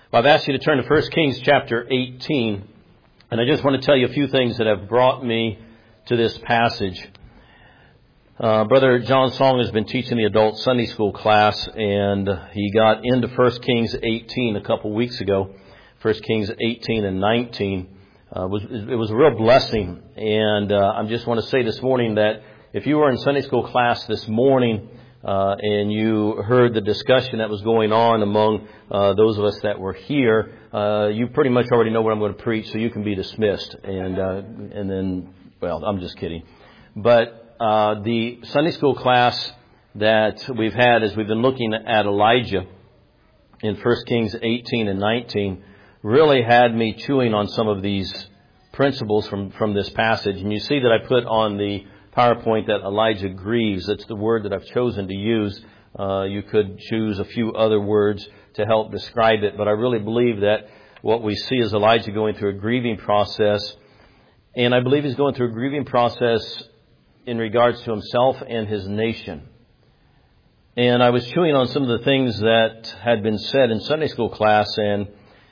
Well, I've asked you to turn to 1 Kings chapter 18, and I just want to tell you a few things that have brought me to this passage. Brother John Song has been teaching the adult Sunday school class, and he got into 1 Kings 18 a couple weeks ago. 1 Kings 18 and 19. It was a real blessing, and I just want to say this morning that if you were in Sunday school class this morning, and you heard the discussion that was going on among those of us that were here, you pretty much already know what I'm going to preach, so you can be dismissed. And then, well, I'm just kidding. But the Sunday school class that we've had as we've been looking at Elijah in 1 Kings 18 and 19 really had me chewing on some of these principles from this passage. And you see that I put on the PowerPoint that Elijah grieves. That's the word that I've chosen to use. You could choose a few other words to help describe it, but I really believe that what we see is Elijah going through a grieving process, and I believe he's going through a grieving process in regards to himself and his nation. And I was chewing on some of the things that had been said in Sunday school class, and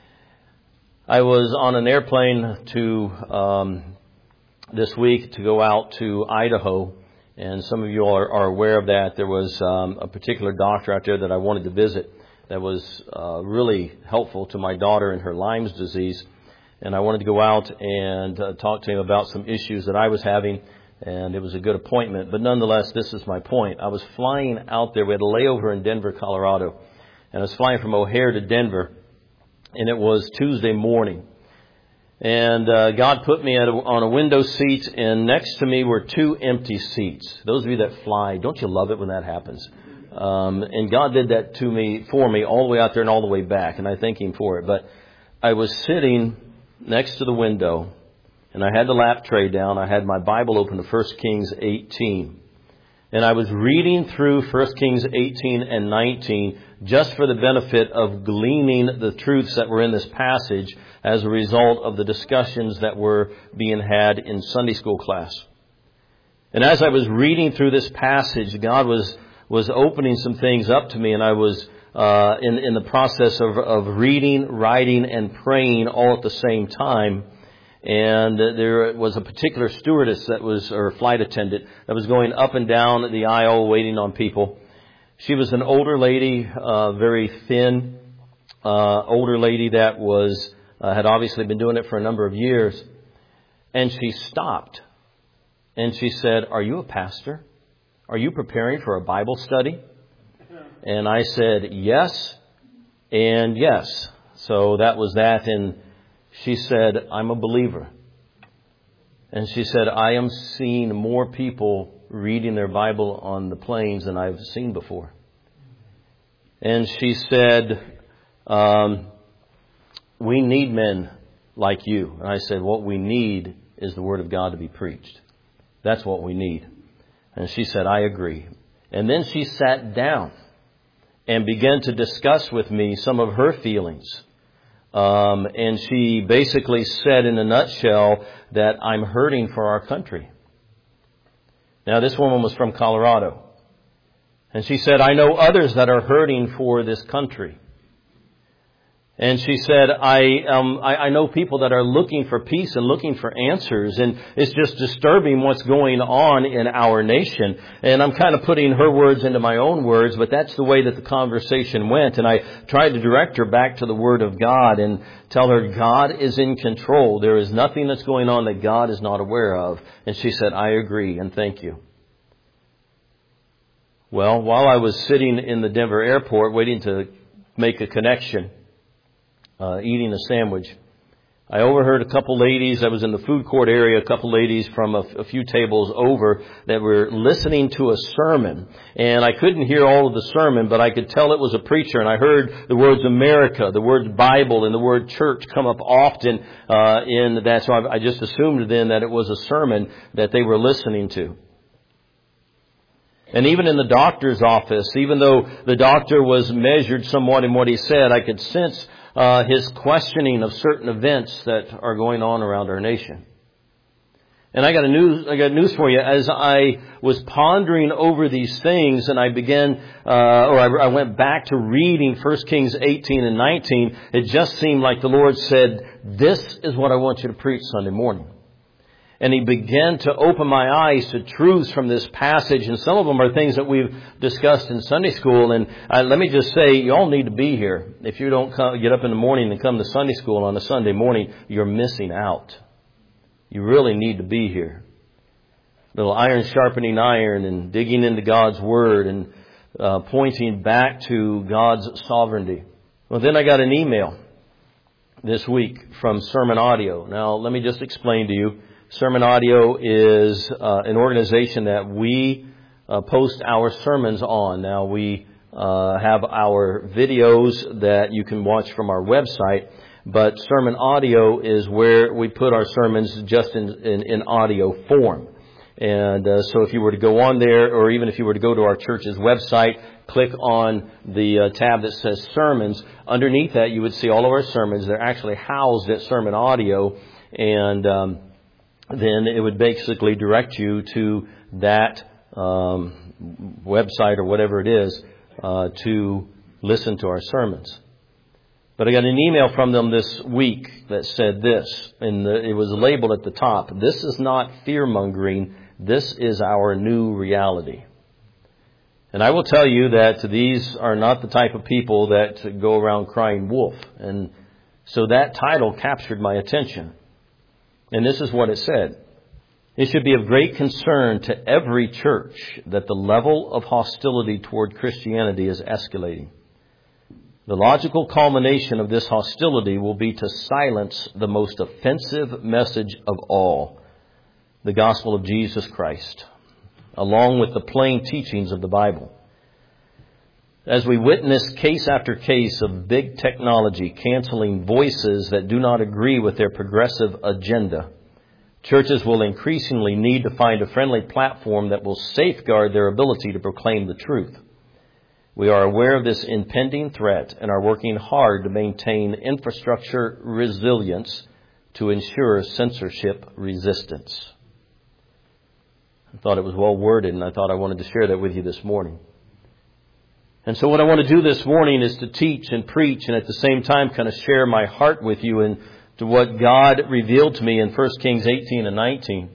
I was on an airplane to this week to go out to Idaho, and some of you are aware of that. There was a particular doctor out there that I wanted to visit that was really helpful to my daughter in her Lyme's disease, and I wanted to go out and talk to him about some issues that I was having, and it was a good appointment. But nonetheless, this is my point. I was flying out there. We had a layover in Denver, Colorado, and I was flying from O'Hare to Denver, and it was Tuesday morning. And God put me on a window seat, and next to me were two empty seats. Those of you that fly, don't you love it when that happens? And God did that for me all the way out there and all the way back, and I thank Him for it. But I was sitting next to the window, and I had the lap tray down. I had my Bible open to 1 Kings 18. And I was reading through 1 Kings 18 and 19 just for the benefit of gleaning the truths that were in this passage as a result of the discussions that were being had in Sunday school class. And as I was reading through this passage, God was opening some things up to me, and I was in the process of reading, writing, and praying all at the same time. And there was a particular stewardess or flight attendant that was going up and down the aisle waiting on people. She was an older lady, very thin, older lady that had obviously been doing it for a number of years. And she stopped and she said, "Are you a pastor? Are you preparing for a Bible study?" And I said, "Yes and yes." So that was that. And she said, "I'm a believer." And she said, "I am seeing more people reading their Bible on the planes than I've seen before." And she said, "We need men like you." And I said, "What we need is the Word of God to be preached. That's what we need." And she said, "I agree." And then she sat down and began to discuss with me some of her feelings. And she basically said in a nutshell that I'm hurting for our country. Now, this woman was from Colorado. And she said, "I know others that are hurting for this country." And she said, I know people that are looking for peace and looking for answers, and it's just disturbing what's going on in our nation. And I'm kind of putting her words into my own words, but that's the way that the conversation went. And I tried to direct her back to the Word of God and tell her God is in control. There is nothing that's going on that God is not aware of. And she said, "I agree and thank you." Well, while I was sitting in the Denver airport waiting to make a connection, eating a sandwich, I overheard a couple ladies. I was in the food court area, a couple ladies from a few tables over that were listening to a sermon. And I couldn't hear all of the sermon, but I could tell it was a preacher. And I heard the words America, the word Bible, and the word church come up often in that. So I just assumed then that it was a sermon that they were listening to. And even in the doctor's office, even though the doctor was measured somewhat in what he said, I could sense his questioning of certain events that are going on around our nation. And I got news for you. As I was pondering over these things, and I began, I went back to reading 1 Kings 18 and 19, it just seemed like the Lord said, "This is what I want you to preach Sunday morning." And He began to open my eyes to truths from this passage, and some of them are things that we've discussed in Sunday school. And let me just say, you all need to be here. If you don't get up in the morning and come to Sunday school on a Sunday morning, you're missing out. You really need to be here. Little iron sharpening iron, and digging into God's Word, and pointing back to God's sovereignty. Well, then I got an email this week from Sermon Audio. Now, let me just explain to you. Sermon Audio is an organization that we post our sermons on. Now, we have our videos that you can watch from our website, but Sermon Audio is where we put our sermons just in audio form. And so if you were to go on there, or even if you were to go to our church's website, click on the tab that says Sermons. Underneath that, you would see all of our sermons. They're actually housed at Sermon Audio, and then it would basically direct you to that website or whatever it is to listen to our sermons. But I got an email from them this week that said this, and it was labeled at the top, "This is not fear-mongering, this is our new reality." And I will tell you that these are not the type of people that go around crying wolf. And so that title captured my attention. And this is what it said. "It should be of great concern to every church that the level of hostility toward Christianity is escalating. The logical culmination of this hostility will be to silence the most offensive message of all, the gospel of Jesus Christ, along with the plain teachings of the Bible. As we witness case after case of big technology canceling voices that do not agree with their progressive agenda, churches will increasingly need to find a friendly platform that will safeguard their ability to proclaim the truth. We are aware of this impending threat and are working hard to maintain infrastructure resilience to ensure censorship resistance." I thought it was well worded, and I thought I wanted to share that with you this morning. And so what I want to do this morning is to teach and preach, and at the same time kind of share my heart with you and to what God revealed to me in 1 Kings 18 and 19.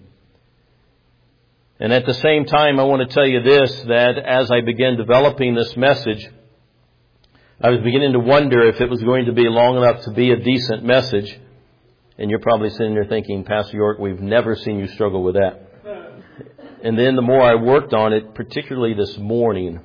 And at the same time, I want to tell you this, that as I began developing this message, I was beginning to wonder if it was going to be long enough to be a decent message. And you're probably sitting there thinking, "Pastor York, we've never seen you struggle with that." And then the more I worked on it, particularly this morning,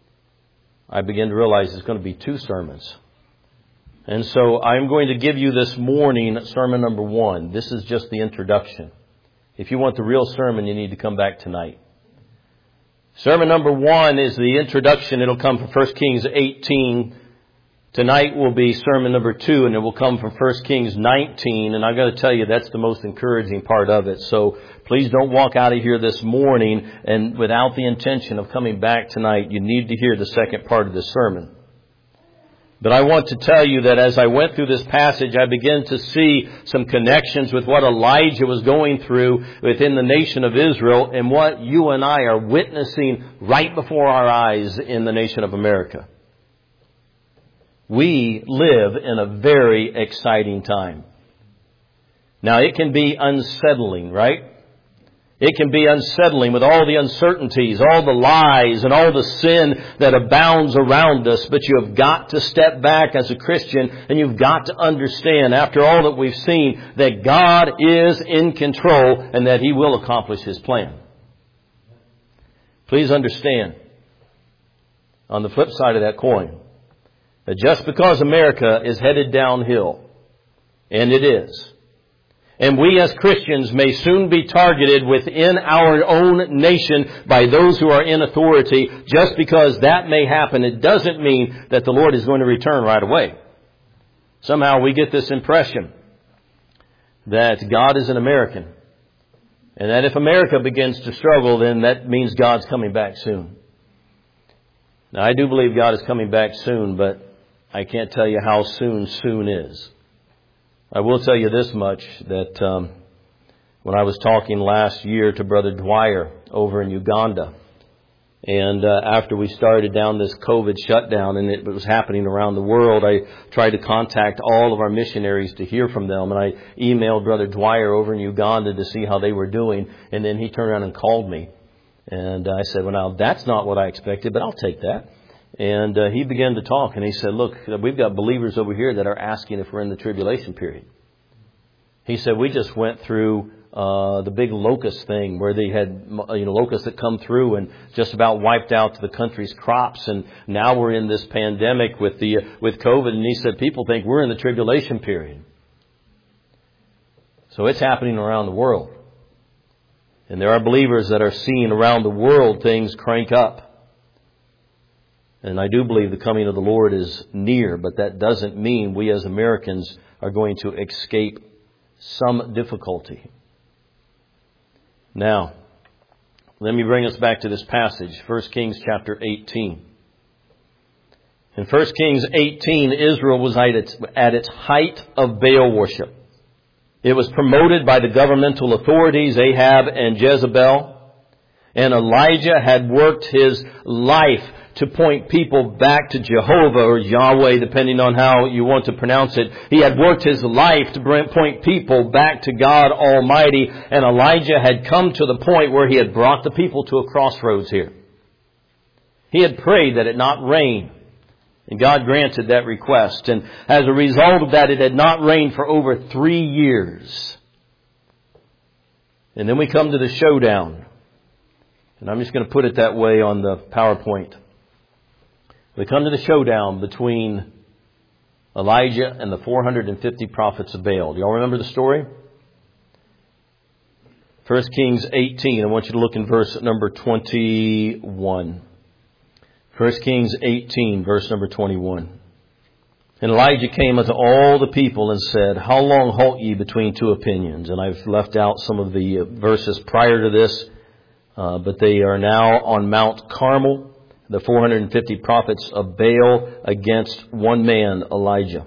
I began to realize it's going to be 2 sermons. And so I'm going to give you this morning sermon number 1. This is just the introduction. If you want the real sermon, you need to come back tonight. Sermon number 1 is the introduction. It'll come from 1 Kings 18. Tonight will be sermon number 2, and it will come from 1 Kings 19. And I've got to tell you, that's the most encouraging part of it. So please don't walk out of here this morning and without the intention of coming back tonight. You need to hear the second part of the sermon. But I want to tell you that as I went through this passage, I began to see some connections with what Elijah was going through within the nation of Israel and what you and I are witnessing right before our eyes in the nation of America. We live in a very exciting time. Now, it can be unsettling, right? It can be unsettling with all the uncertainties, all the lies, and all the sin that abounds around us. But you have got to step back as a Christian, and you've got to understand, after all that we've seen, that God is in control and that He will accomplish His plan. Please understand, on the flip side of that coin, that just because America is headed downhill, and it is, and we as Christians may soon be targeted within our own nation by those who are in authority. Just because that may happen, it doesn't mean that the Lord is going to return right away. Somehow we get this impression that God is an American, and that if America begins to struggle, then that means God's coming back soon. Now, I do believe God is coming back soon, but I can't tell you how soon is. I will tell you this much, that when I was talking last year to Brother Dwyer over in Uganda. And after we started down this COVID shutdown and it was happening around the world, I tried to contact all of our missionaries to hear from them. And I emailed Brother Dwyer over in Uganda to see how they were doing. And then he turned around and called me. And I said, well, now, that's not what I expected, but I'll take that. And he began to talk. And he said, look, we've got believers over here that are asking if we're in the tribulation period. He said, we just went through the big locust thing where they had, locusts that come through and just about wiped out the country's crops. And now we're in this pandemic with COVID. And he said, people think we're in the tribulation period. So it's happening around the world. And there are believers that are seeing around the world things crank up. And I do believe the coming of the Lord is near, but that doesn't mean we as Americans are going to escape some difficulty. Now, let me bring us back to this passage, 1 Kings chapter 18. In 1 Kings 18, Israel was at its height of Baal worship. It was promoted by the governmental authorities, Ahab and Jezebel. And Elijah had worked his life to point people back to Jehovah or Yahweh, depending on how you want to pronounce it. He had worked his life to point people back to God Almighty. And Elijah had come to the point where he had brought the people to a crossroads here. He had prayed that it not rain. And God granted that request. And as a result of that, it had not rained for over 3 years. And then we come to the showdown. And I'm just going to put it that way on the PowerPoint. We come to the showdown between Elijah and the 450 prophets of Baal. Do y'all remember the story? 1 Kings 18. I want you to look in verse number 21. 1 Kings 18, verse number 21. And Elijah came unto all the people and said, how long halt ye between two opinions? And I've left out some of the verses prior to this, but they are now on Mount Carmel. The 450 prophets of Baal against one man, Elijah.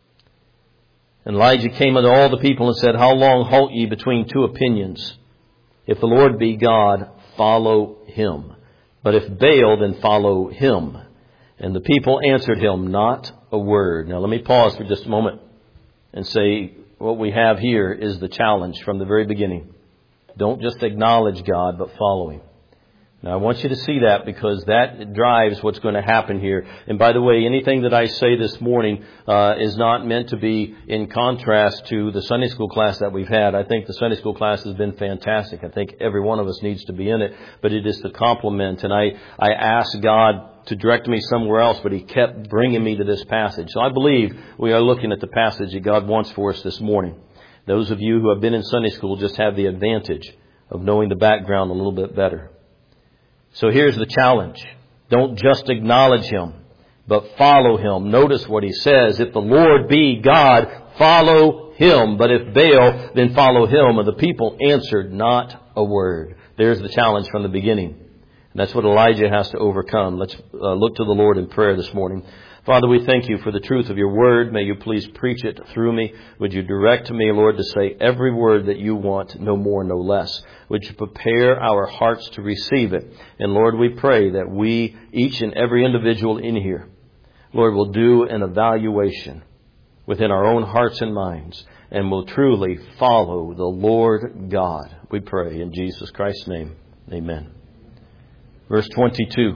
And Elijah came unto all the people and said, how long halt ye between two opinions? If the Lord be God, follow him. But if Baal, then follow him. And the people answered him not a word. Now let me pause for just a moment and say what we have here is the challenge from the very beginning. Don't just acknowledge God, but follow him. Now, I want you to see that because that drives what's going to happen here. And by the way, anything that I say this morning is not meant to be in contrast to the Sunday school class that we've had. I think the Sunday school class has been fantastic. I think every one of us needs to be in it, but it is to complement. And I asked God to direct me somewhere else, but He kept bringing me to this passage. So I believe we are looking at the passage that God wants for us this morning. Those of you who have been in Sunday school just have the advantage of knowing the background a little bit better. So here's the challenge. Don't just acknowledge him, but follow him. Notice what he says. If the Lord be God, follow him. But if Baal, then follow him. And the people answered not a word. There's the challenge from the beginning. And that's what Elijah has to overcome. Let's look to the Lord in prayer this morning. Father, we thank you for the truth of your word. May you please preach it through me. Would you direct me, Lord, to say every word that you want, no more, no less. Would you prepare our hearts to receive it? And Lord, we pray that we, each and every individual in here, Lord, will do an evaluation within our own hearts and minds and will truly follow the Lord God. We pray in Jesus Christ's name. Amen. Verse 22.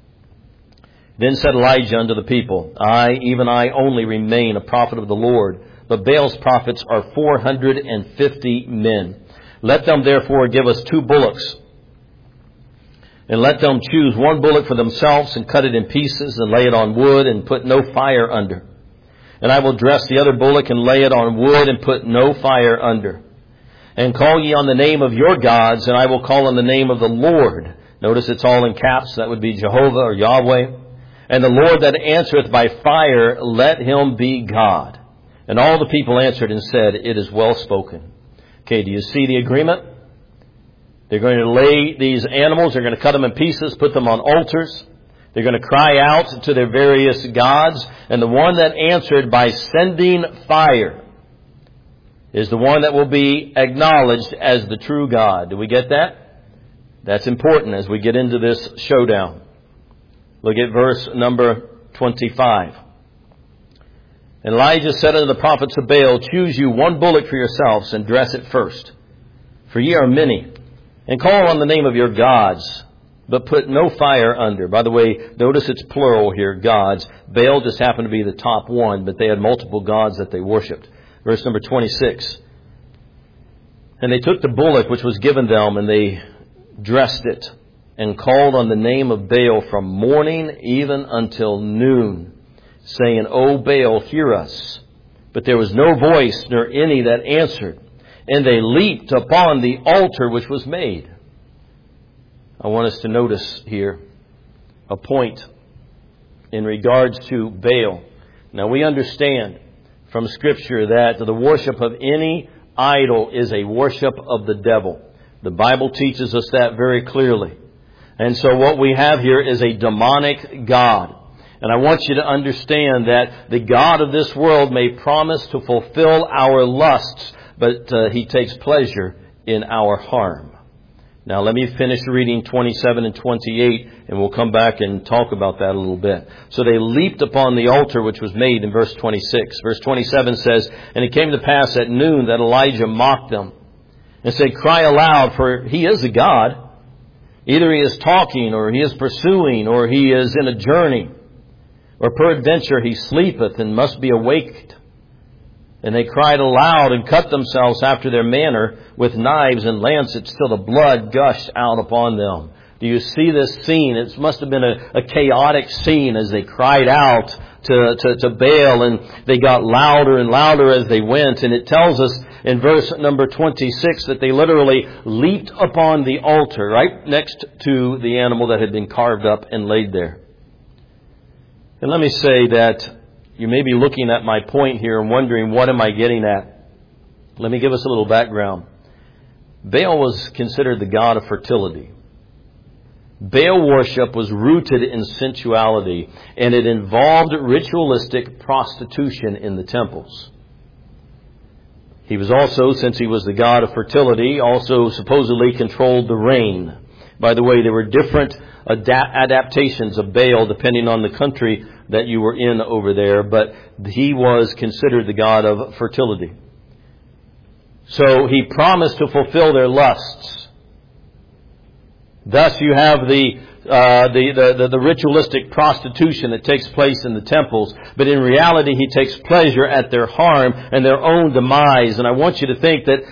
Then said Elijah unto the people, I, even I only remain a prophet of the Lord, but Baal's prophets are 450 men. Let them therefore give us 2 bullocks, and let them choose 1 bullock for themselves, and cut it in pieces, and lay it on wood, and put no fire under. And I will dress the other bullock, and lay it on wood, and put no fire under. And call ye on the name of your gods, and I will call on the name of the Lord. Notice it's all in caps. That would be Jehovah or Yahweh. And the Lord that answereth by fire, let him be God. And all the people answered and said, it is well spoken. Okay, do you see the agreement? They're going to lay these animals, they're going to cut them in pieces, put them on altars. They're going to cry out to their various gods. And the one that answered by sending fire. is the one that will be acknowledged as the true God. Do we get that? That's important as we get into this showdown. Look at verse number 25. And Elijah said unto the prophets of Baal, choose you one bullock for yourselves, and dress it first. For ye are many, and call on the name of your gods, but put no fire under. By the way, notice it's plural here, gods. Baal just happened to be the top one, but they had multiple gods that they worshipped. Verse number 26. And they took the bullock which was given them, and they dressed it, and called on the name of Baal from morning even until noon, saying, O Baal, hear us. But there was no voice, nor any that answered. And they leaped upon the altar which was made. I want us to notice here a point in regards to Baal. Now we understand from Scripture that the worship of any idol is a worship of the devil. The Bible teaches us that very clearly. And so what we have here is a demonic god. And I want you to understand that the God of this world may promise to fulfill our lusts, but He takes pleasure in our harm. Now let me finish reading 27 and 28, and we'll come back and talk about that a little bit. So they leaped upon the altar which was made in verse 26. Verse 27 says, And it came to pass at noon that Elijah mocked them and said, Cry aloud, for he is a God. Either he is talking, or he is pursuing, or he is in a journey, or peradventure he sleepeth and must be awaked. And they cried aloud and cut themselves after their manner with knives and lancets till the blood gushed out upon them. Do you see this scene? It must have been a chaotic scene as they cried out to Baal, and they got louder and louder as they went. And it tells us in verse number 26 that they literally leaped upon the altar right next to the animal that had been carved up and laid there. And let me say that you may be looking at my point here and wondering, what am I getting at? Let me give us a little background. Baal was considered the god of fertility. Baal worship was rooted in sensuality, and it involved ritualistic prostitution in the temples. He was also, since he was the god of fertility, also supposedly controlled the rain. By the way, there were different adaptations of Baal depending on the country that you were in over there, but he was considered the god of fertility. So he promised to fulfill their lusts. Thus you have the ritualistic prostitution that takes place in the temples, but in reality he takes pleasure at their harm and their own demise. And I want you to think that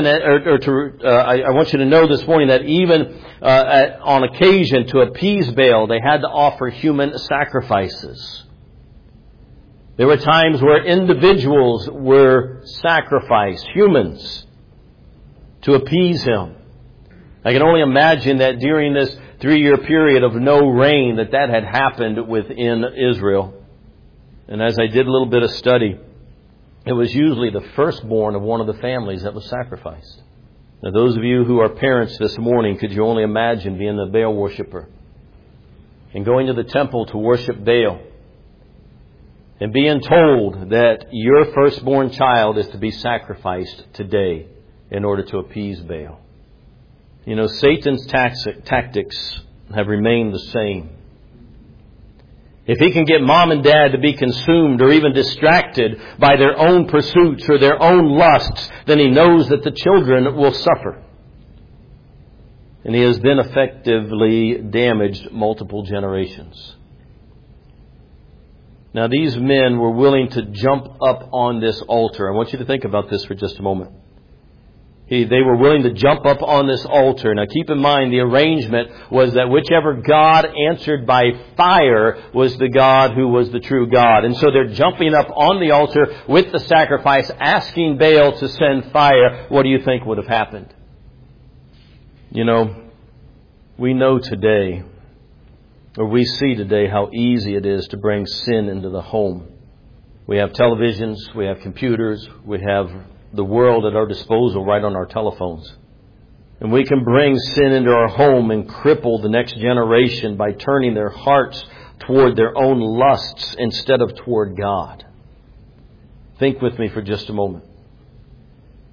I want you to know this morning that even on occasion to appease Baal, they had to offer human sacrifices. There were times where individuals were sacrificed, humans, to appease him. I can only imagine that during this 3-year period of no rain that had happened within Israel. And as I did a little bit of study, it was usually the firstborn of one of the families that was sacrificed. Now those of you who are parents this morning, could you only imagine being a Baal worshiper and going to the temple to worship Baal and being told that your firstborn child is to be sacrificed today in order to appease Baal? You know, Satan's tactics have remained the same. If he can get mom and dad to be consumed or even distracted by their own pursuits or their own lusts, then he knows that the children will suffer. And he has then effectively damaged multiple generations. Now, these men were willing to jump up on this altar. I want you to think about this for just a moment. They were willing to jump up on this altar. Now keep in mind, the arrangement was that whichever God answered by fire was the God who was the true God. And so they're jumping up on the altar with the sacrifice, asking Baal to send fire. What do you think would have happened? You know, we know today, or we see today, how easy it is to bring sin into the home. We have televisions, we have computers, we have the world at our disposal right on our telephones. And we can bring sin into our home and cripple the next generation by turning their hearts toward their own lusts instead of toward God. Think with me for just a moment.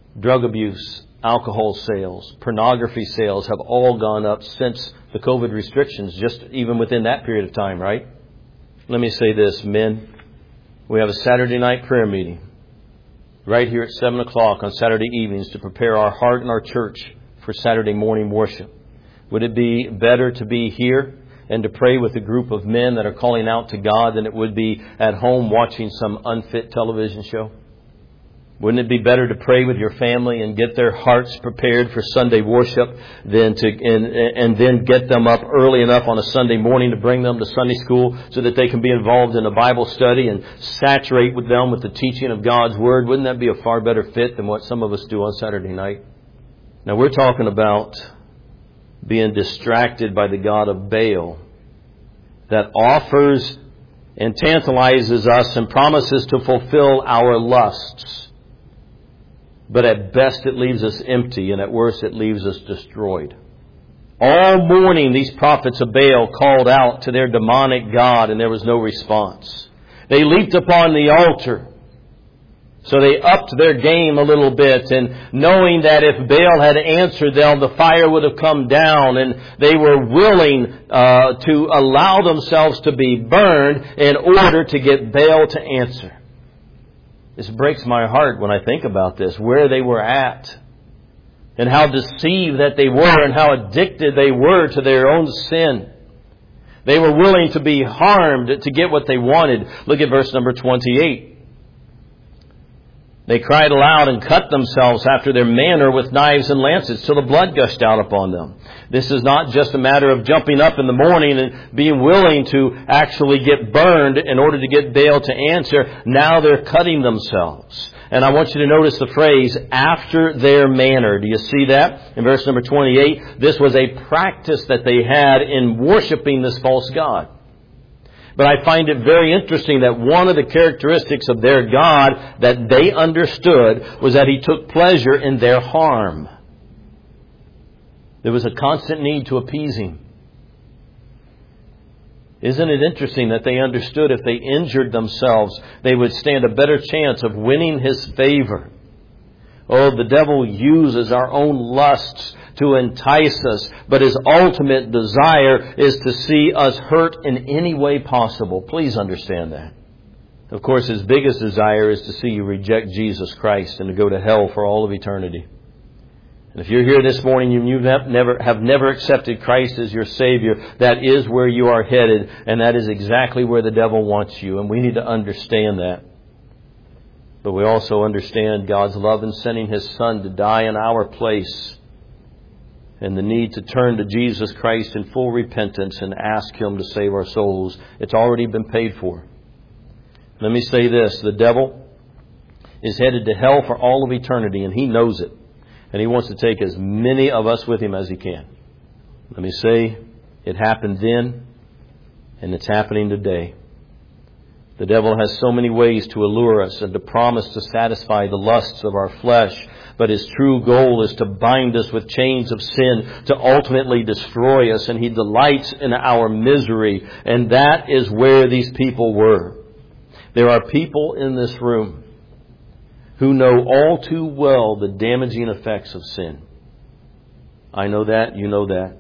drug abuse, alcohol sales, pornography sales have all gone up since the COVID restrictions, just even within that period of time, right? Let me say this, men. We have a Saturday night prayer meeting right here at 7 o'clock on Saturday evenings to prepare our heart and our church for Saturday morning worship. Would it be better to be here and to pray with a group of men that are calling out to God than it would be at home watching some unfit television show? Wouldn't it be better to pray with your family and get their hearts prepared for Sunday worship than and then get them up early enough on a Sunday morning to bring them to Sunday school so that they can be involved in a Bible study and saturate with them with the teaching of God's Word? Wouldn't that be a far better fit than what some of us do on Saturday night? Now we're talking about being distracted by the god of Baal that offers and tantalizes us and promises to fulfill our lusts. But at best it leaves us empty, and at worst it leaves us destroyed. All morning these prophets of Baal called out to their demonic god, and there was no response. They leaped upon the altar. So they upped their game a little bit, and knowing that if Baal had answered them, the fire would have come down, and they were willing to allow themselves to be burned in order to get Baal to answer. This breaks my heart when I think about this, where they were at, and how deceived that they were, and how addicted they were to their own sin. They were willing to be harmed to get what they wanted. Look at verse number 28. They cried aloud and cut themselves after their manner with knives and lances till the blood gushed out upon them. This is not just a matter of jumping up in the morning and being willing to actually get burned in order to get Baal to answer. Now they're cutting themselves. And I want you to notice the phrase, after their manner. Do you see that? In verse number 28, this was a practice that they had in worshiping this false god. But I find it very interesting that one of the characteristics of their God that they understood was that He took pleasure in their harm. There was a constant need to appease Him. Isn't it interesting that they understood if they injured themselves, they would stand a better chance of winning His favor? Oh, the devil uses our own lusts to entice us, but his ultimate desire is to see us hurt in any way possible. Please understand that. Of course, his biggest desire is to see you reject Jesus Christ and to go to hell for all of eternity. And if you're here this morning and you have never accepted Christ as your Savior, that is where you are headed, and that is exactly where the devil wants you, and we need to understand that. But we also understand God's love in sending His Son to die in our place, and the need to turn to Jesus Christ in full repentance and ask Him to save our souls. It's already been paid for. Let me say this. The devil is headed to hell for all of eternity, and he knows it. And he wants to take as many of us with him as he can. Let me say, it happened then, and it's happening today. The devil has so many ways to allure us and to promise to satisfy the lusts of our flesh. But his true goal is to bind us with chains of sin, to ultimately destroy us. And he delights in our misery. And that is where these people were. There are people in this room who know all too well the damaging effects of sin. I know that, you know that.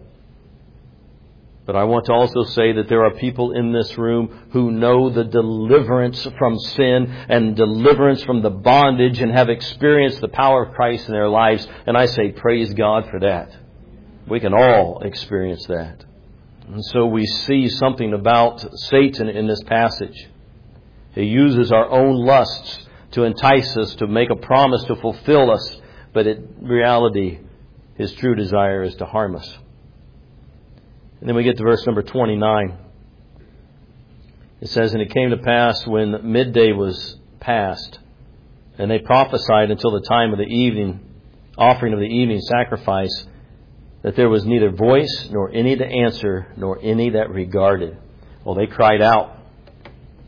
But I want to also say that there are people in this room who know the deliverance from sin and deliverance from the bondage and have experienced the power of Christ in their lives. And I say, praise God for that. We can all experience that. And so we see something about Satan in this passage. He uses our own lusts to entice us, to make a promise to fulfill us. But in reality, his true desire is to harm us. And then we get to verse number 29. It says, and it came to pass when midday was past, and they prophesied until the time of the evening, offering of the evening sacrifice, that there was neither voice, nor any to answer, nor any that regarded. Well, they cried out,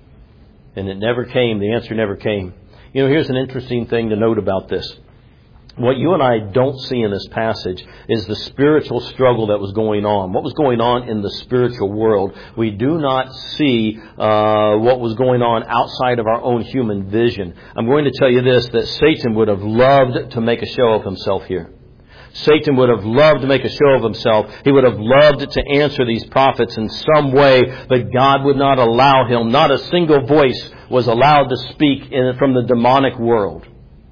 and it never came. The answer never came. You know, here's an interesting thing to note about this. What you and I don't see in this passage is the spiritual struggle that was going on. What was going on in the spiritual world. We do not see what was going on outside of our own human vision. I'm going to tell you this, that Satan would have loved to make a show of himself here. Satan would have loved to make a show of himself. He would have loved to answer these prophets in some way, but God would not allow him. Not a single voice was allowed to speak from the demonic world.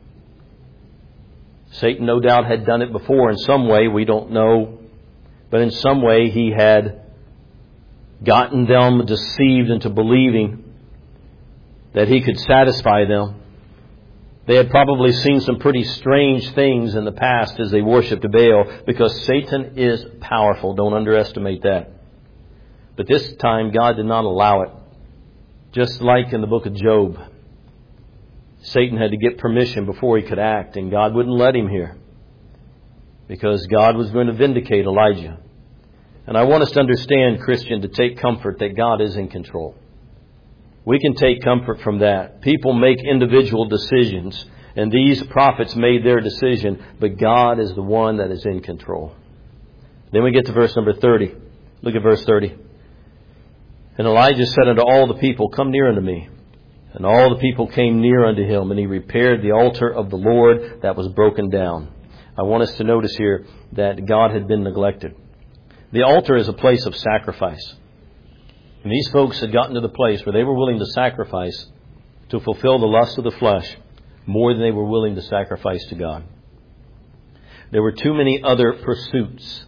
Satan no doubt had done it before in some way, we don't know. But in some way he had gotten them deceived into believing that he could satisfy them. They had probably seen some pretty strange things in the past as they worshipped Baal, because Satan is powerful. Don't underestimate that. But this time God did not allow it. Just like in the book of Job, Satan had to get permission before he could act, and God wouldn't let him here because God was going to vindicate Elijah. And I want us to understand, Christian, to take comfort that God is in control. We can take comfort from that. People make individual decisions, and these prophets made their decision, but God is the one that is in control. Then we get to verse number 30. Look at verse 30. And Elijah said unto all the people, Come near unto me. And all the people came near unto him, and he repaired the altar of the Lord that was broken down. I want us to notice here that God had been neglected. The altar is a place of sacrifice. And these folks had gotten to the place where they were willing to sacrifice to fulfill the lust of the flesh more than they were willing to sacrifice to God. There were too many other pursuits,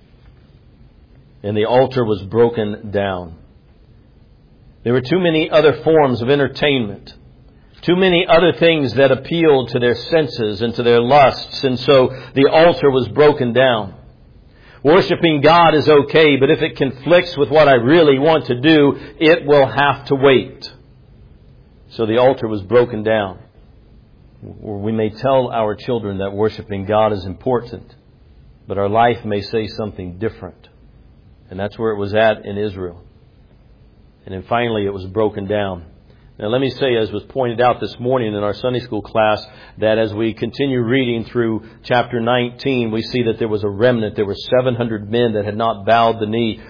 and the altar was broken down. There were too many other forms of entertainment, too many other things that appealed to their senses and to their lusts, and so the altar was broken down. Worshiping God is okay, but if it conflicts with what I really want to do, it will have to wait. So the altar was broken down. We may tell our children that worshiping God is important, but our life may say something different. And that's where it was at in Israel. And then finally it was broken down. Now let me say, as was pointed out this morning in our Sunday school class, that as we continue reading through chapter 19, we see that there was a remnant. There were 700 men that had not bowed the knee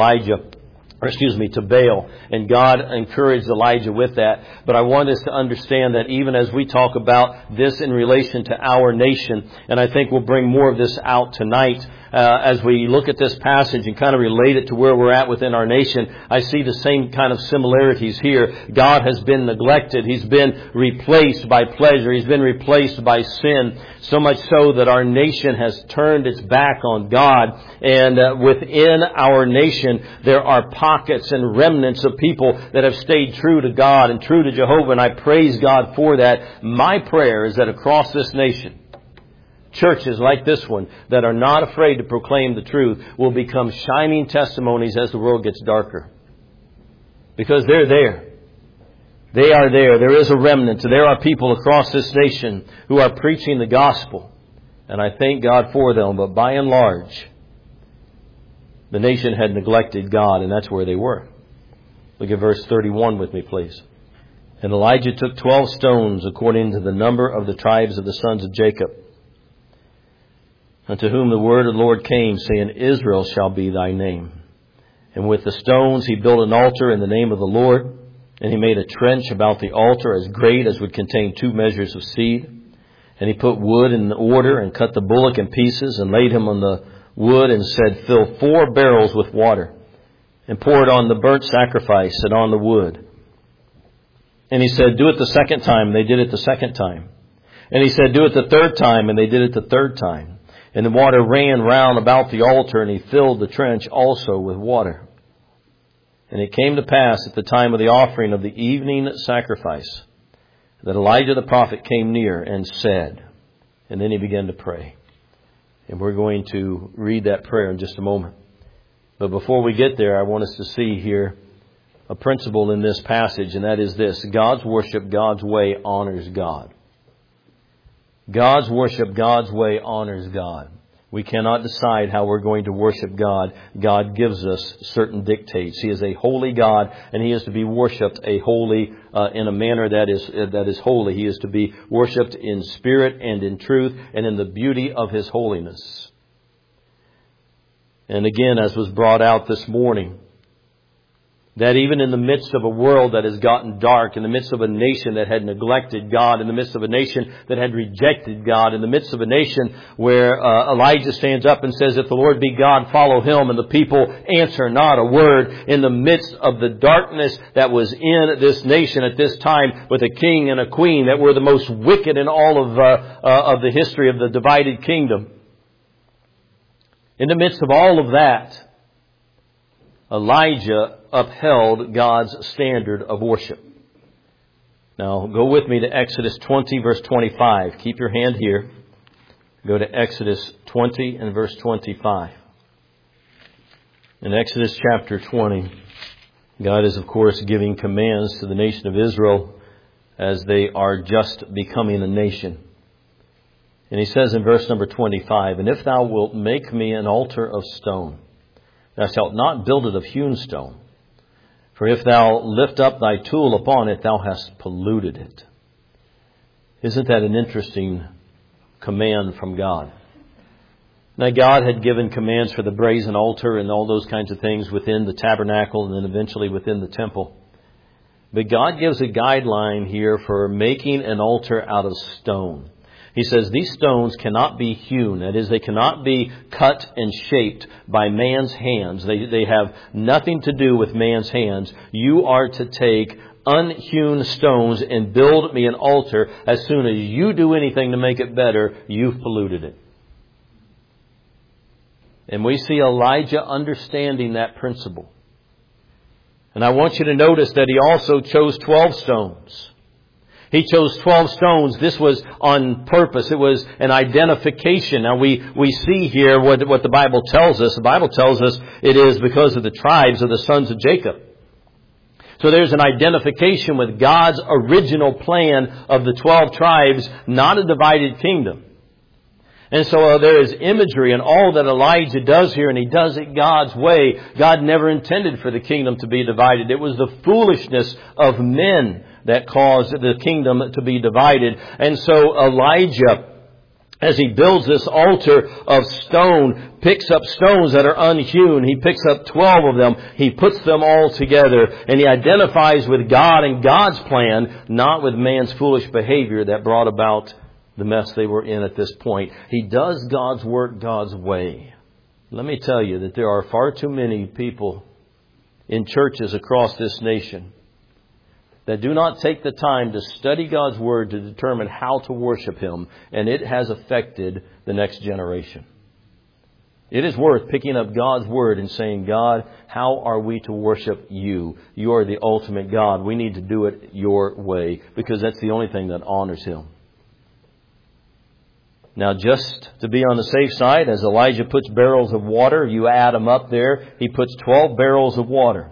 to Baal. And God encouraged Elijah with that. But I want us to understand that even as we talk about this in relation to our nation, and I think we'll bring more of this out tonight, as we look at this passage and kind of relate it to where we're at within our nation, I see the same kind of similarities here. God has been neglected. He's been replaced by pleasure. He's been replaced by sin. So much so that our nation has turned its back on God. And within our nation, there are pockets and remnants of people that have stayed true to God and true to Jehovah. And I praise God for that. My prayer is that across this nation, churches like this one that are not afraid to proclaim the truth will become shining testimonies as the world gets darker. Because they're there. They are there. There is a remnant. There are people across this nation who are preaching the gospel. And I thank God for them. But by and large, the nation had neglected God, and that's where they were. Look at verse 31 with me, please. And Elijah took 12 stones according to the number of the tribes of the sons of Jacob, unto whom the word of the Lord came, saying, Israel shall be thy name. And with the stones he built an altar in the name of the Lord. And he made a trench about the altar as great as would contain 2 measures of seed. And he put wood in order and cut the bullock in pieces and laid him on the wood and said, Fill 4 barrels with water and pour it on the burnt sacrifice and on the wood. And he said, Do it the second time. And they did it the second time. And he said, Do it the third time. And they did it the third time. And the water ran round about the altar, and he filled the trench also with water. And it came to pass at the time of the offering of the evening sacrifice that Elijah the prophet came near and said, and then he began to pray. And we're going to read that prayer in just a moment. But before we get there, I want us to see here a principle in this passage, and that is this: God's worship, God's way honors God. God's worship, God's way honors God. We cannot decide how we're going to worship God. God gives us certain dictates. He is a holy God, and He is to be worshipped in a manner that is holy. He is to be worshipped in spirit and in truth and in the beauty of His holiness. And again, as was brought out this morning, that even in the midst of a world that has gotten dark, in the midst of a nation that had neglected God, in the midst of a nation that had rejected God, in the midst of a nation where Elijah stands up and says, "If the Lord be God, follow Him," and the people answer not a word, in the midst of the darkness that was in this nation at this time, with a king and a queen that were the most wicked in all of the history of the divided kingdom. In the midst of all of that, Elijah upheld God's standard of worship. Now, go with me to Exodus 20, verse 25. Keep your hand here. Go to Exodus 20 and verse 25. In Exodus chapter 20, God is, of course, giving commands to the nation of Israel as they are just becoming a nation. And He says in verse number 25, "And if thou wilt make me an altar of stone, thou shalt not build it of hewn stone. For if thou lift up thy tool upon it, thou hast polluted it." Isn't that an interesting command from God? Now, God had given commands for the brazen altar and all those kinds of things within the tabernacle and then eventually within the temple. But God gives a guideline here for making an altar out of stone. He says these stones cannot be hewn. That is, they cannot be cut and shaped by man's hands. They have nothing to do with man's hands. You are to take unhewn stones and build me an altar. As soon as you do anything to make it better, you've polluted it. And we see Elijah understanding that principle. And I want you to notice that he also chose 12 stones. He chose 12 stones. This was on purpose. It was an identification. Now we see here what the Bible tells us. The Bible tells us it is because of the tribes of the sons of Jacob. So there's an identification with God's original plan of the 12 tribes, not a divided kingdom. And so there is imagery in all that Elijah does here, and he does it God's way. God never intended for the kingdom to be divided. It was the foolishness of men that caused the kingdom to be divided. And so Elijah, as he builds this altar of stone, picks up stones that are unhewn. He picks up 12 of them. He puts them all together. And he identifies with God and God's plan, not with man's foolish behavior that brought about the mess they were in at this point. He does God's work God's way. Let me tell you that there are far too many people in churches across this nation that do not take the time to study God's Word to determine how to worship Him, and it has affected the next generation. It is worth picking up God's Word and saying, "God, how are we to worship You? You are the ultimate God. We need to do it Your way," because that's the only thing that honors Him. Now, just to be on the safe side, as Elijah puts barrels of water, you add them up there, he puts 12 barrels of water.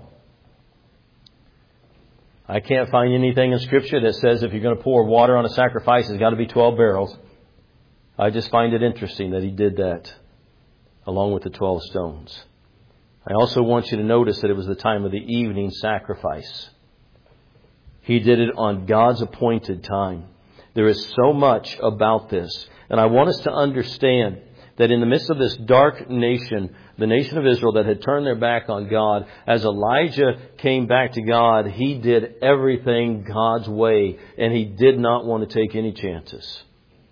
I can't find anything in Scripture that says if you're going to pour water on a sacrifice, it's got to be 12 barrels. I just find it interesting that he did that along with the 12 stones. I also want you to notice that it was the time of the evening sacrifice. He did it on God's appointed time. There is so much about this. And I want us to understand that in the midst of this dark nation, the nation of Israel that had turned their back on God, as Elijah came back to God, he did everything God's way, and he did not want to take any chances.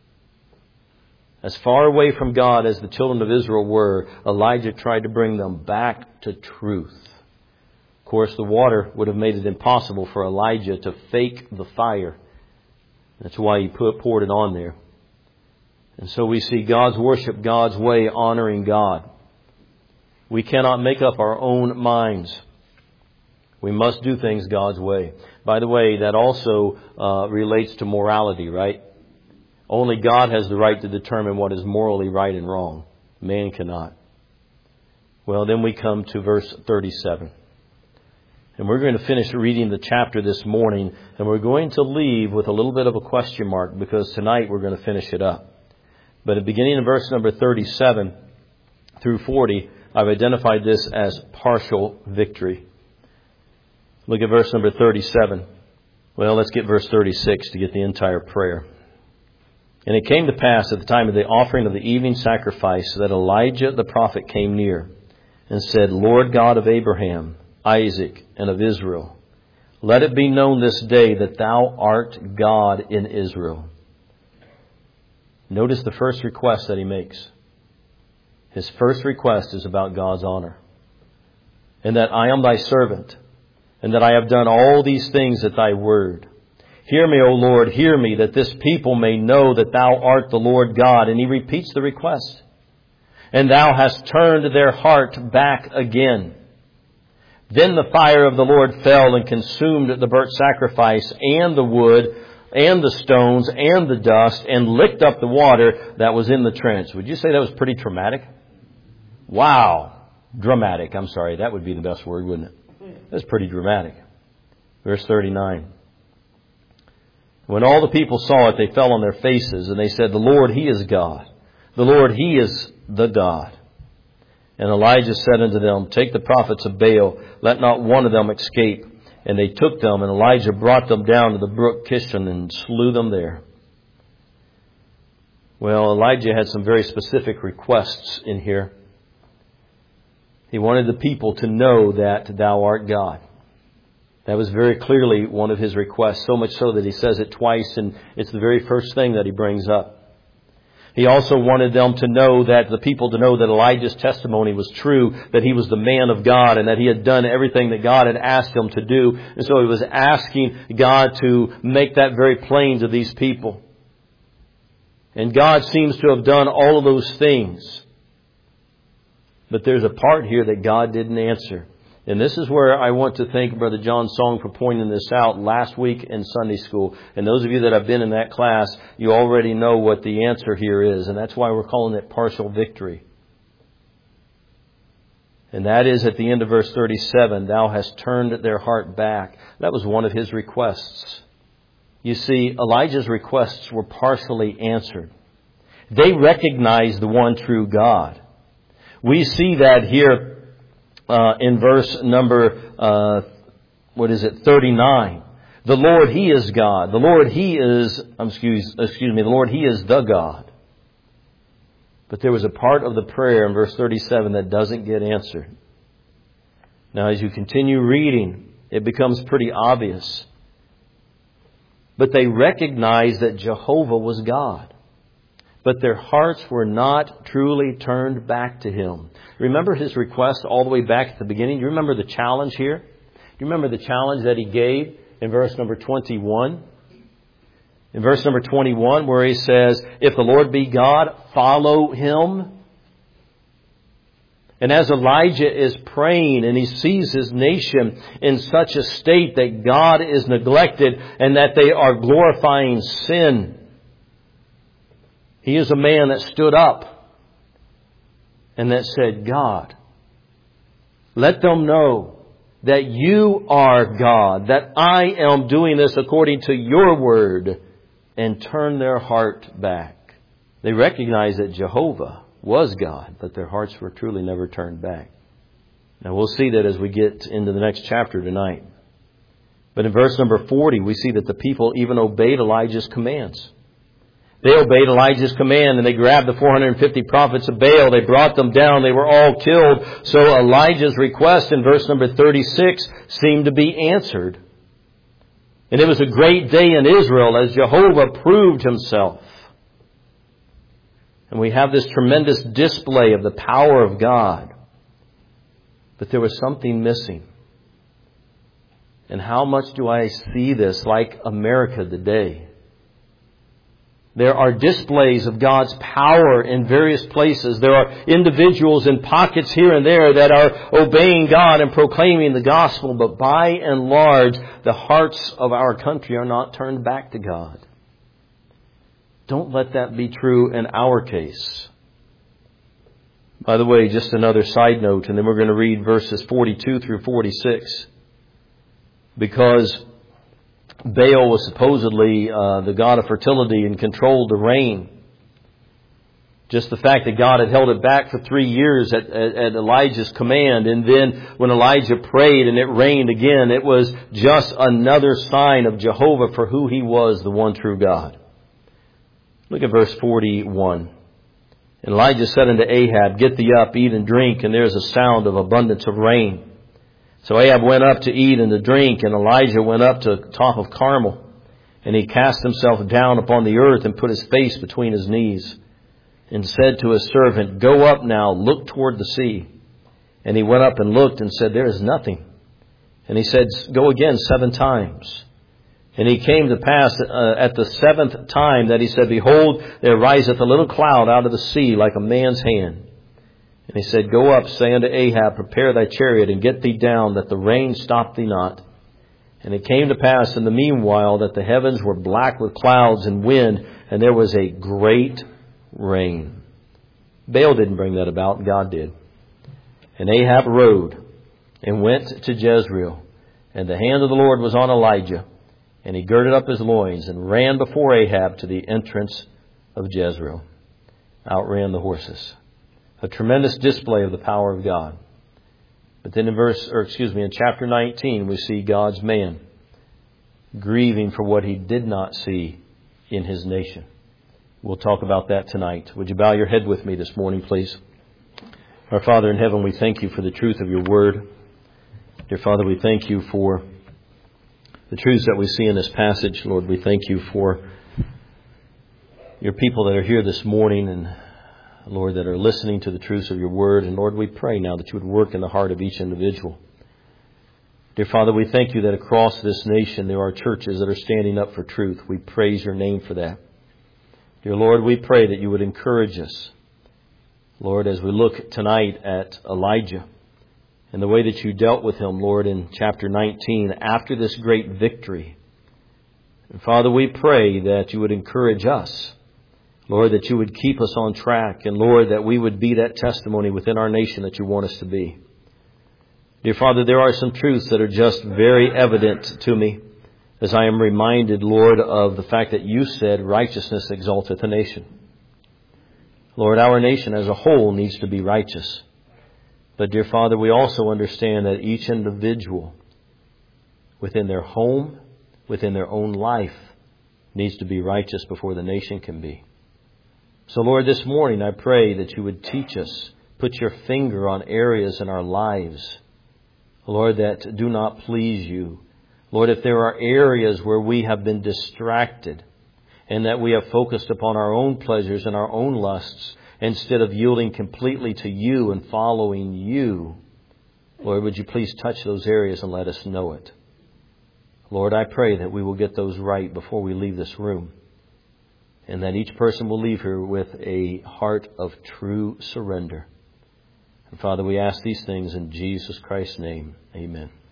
As far away from God as the children of Israel were, Elijah tried to bring them back to truth. Of course, the water would have made it impossible for Elijah to fake the fire. That's why he poured it on there. And so we see God's worship God's way, honoring God. We cannot make up our own minds. We must do things God's way. By the way, that also relates to morality, right? Only God has the right to determine what is morally right and wrong. Man cannot. Well, then we come to verse 37. And we're going to finish reading the chapter this morning, and we're going to leave with a little bit of a question mark because tonight we're going to finish it up. But at beginning in verse number 37 through 40, I've identified this as partial victory. Look at verse number 37. Well, let's get verse 36 to get the entire prayer. And it came to pass at the time of the offering of the evening sacrifice that Elijah the prophet came near and said, Lord God of Abraham, Isaac, and of Israel, let it be known this day that thou art God in Israel. Notice the first request that he makes. His first request is about God's honor. And that I am thy servant, and that I have done all these things at thy word. Hear me, O Lord, hear me, that this people may know that thou art the Lord God. And he repeats the request. And thou hast turned their heart back again. Then the fire of the Lord fell and consumed the burnt sacrifice and the wood and the stones and the dust and licked up the water that was in the trench. Would you say that was pretty traumatic? Wow. Dramatic. I'm sorry. That would be the best word, wouldn't it? That's pretty dramatic. Verse 39. When all the people saw it, they fell on their faces and they said, the Lord, He is God. The Lord, He is the God. And Elijah said unto them, take the prophets of Baal, let not one of them escape. And they took them, and Elijah brought them down to the brook Kishon and slew them there. Well, Elijah had some very specific requests in here. He wanted the people to know that thou art God. That was very clearly one of his requests, so much so that he says it twice, and it's the very first thing that he brings up. He also wanted them to know that the people to know that Elijah's testimony was true, that he was the man of God and that he had done everything that God had asked him to do. And so he was asking God to make that very plain to these people. And God seems to have done all of those things. But there's a part here that God didn't answer. And this is where I want to thank Brother John Song for pointing this out last week in Sunday school. And those of you that have been in that class, you already know what the answer here is. And that's why we're calling it partial victory. And that is at the end of verse 37, thou hast turned their heart back. That was one of his requests. You see, Elijah's requests were partially answered. They recognized the one true God. We see that here in verse number, 39. The Lord, He is God. The Lord, He is, the Lord, He is the God. But there was a part of the prayer in verse 37 that doesn't get answered. Now, as you continue reading, it becomes pretty obvious. But they recognized that Jehovah was God. But their hearts were not truly turned back to Him. Remember his request all the way back at the beginning? Do you remember the challenge here? Do you remember the challenge that he gave in verse number 21? In verse number 21 where he says, if the Lord be God, follow Him. And as Elijah is praying and he sees his nation in such a state that God is neglected and that they are glorifying sin, he is a man that stood up and that said, God, let them know that you are God, that I am doing this according to your word, and turn their heart back. They recognized that Jehovah was God, but their hearts were truly never turned back. Now we'll see that as we get into the next chapter tonight. But in verse number 40, we see that the people even obeyed Elijah's commands. They obeyed Elijah's command and they grabbed the 450 prophets of Baal. They brought them down. They were all killed. So Elijah's request in verse number 36 seemed to be answered. And it was a great day in Israel as Jehovah proved Himself. And we have this tremendous display of the power of God. But there was something missing. And how much do I see this like America today? There are displays of God's power in various places. There are individuals in pockets here and there that are obeying God and proclaiming the gospel. But by and large, the hearts of our country are not turned back to God. Don't let that be true in our case. By the way, just another side note, and then we're going to read verses 42 through 46. Because Baal was supposedly the god of fertility and controlled the rain. Just the fact that God had held it back for 3 years at Elijah's command. And then when Elijah prayed and it rained again, it was just another sign of Jehovah for who He was, the one true God. Look at verse 41. And Elijah said unto Ahab, Get thee up, eat and drink, and there is a sound of abundance of rain. So Ahab went up to eat and to drink, and Elijah went up to the top of Carmel. And he cast himself down upon the earth and put his face between his knees, and said to his servant, Go up now, look toward the sea. And he went up and looked and said, There is nothing. And he said, Go again 7 times. And he came to pass at the 7th time that he said, Behold, there riseth a little cloud out of the sea like a man's hand. And he said, Go up, say unto Ahab, Prepare thy chariot, and get thee down, that the rain stop thee not. And it came to pass in the meanwhile that the heavens were black with clouds and wind, and there was a great rain. Baal didn't bring that about, God did. And Ahab rode and went to Jezreel, and the hand of the Lord was on Elijah, and he girded up his loins and ran before Ahab to the entrance of Jezreel. Outran the horses. A tremendous display of the power of God. But then in chapter 19, we see God's man grieving for what he did not see in his nation. We'll talk about that tonight. Would you bow your head with me this morning, please? Our Father in heaven, we thank you for the truth of your word. Dear Father, we thank you for the truths that we see in this passage. Lord, we thank you for your people that are here this morning, and Lord, that are listening to the truths of your word. And Lord, we pray now that you would work in the heart of each individual. Dear Father, we thank you that across this nation there are churches that are standing up for truth. We praise your name for that. Dear Lord, we pray that you would encourage us. Lord, as we look tonight at Elijah and the way that you dealt with him, Lord, in chapter 19, after this great victory. And Father, we pray that you would encourage us. Lord, that you would keep us on track. And Lord, that we would be that testimony within our nation that you want us to be. Dear Father, there are some truths that are just very evident to me as I am reminded, Lord, of the fact that you said righteousness exalteth a nation. Lord, our nation as a whole needs to be righteous. But dear Father, we also understand that each individual within their home, within their own life, needs to be righteous before the nation can be. So Lord, this morning I pray that you would teach us, put your finger on areas in our lives, Lord, that do not please you. Lord, if there are areas where we have been distracted and that we have focused upon our own pleasures and our own lusts instead of yielding completely to you and following you, Lord, would you please touch those areas and let us know it. Lord, I pray that we will get those right before we leave this room, and that each person will leave here with a heart of true surrender. And Father, we ask these things in Jesus Christ's name. Amen.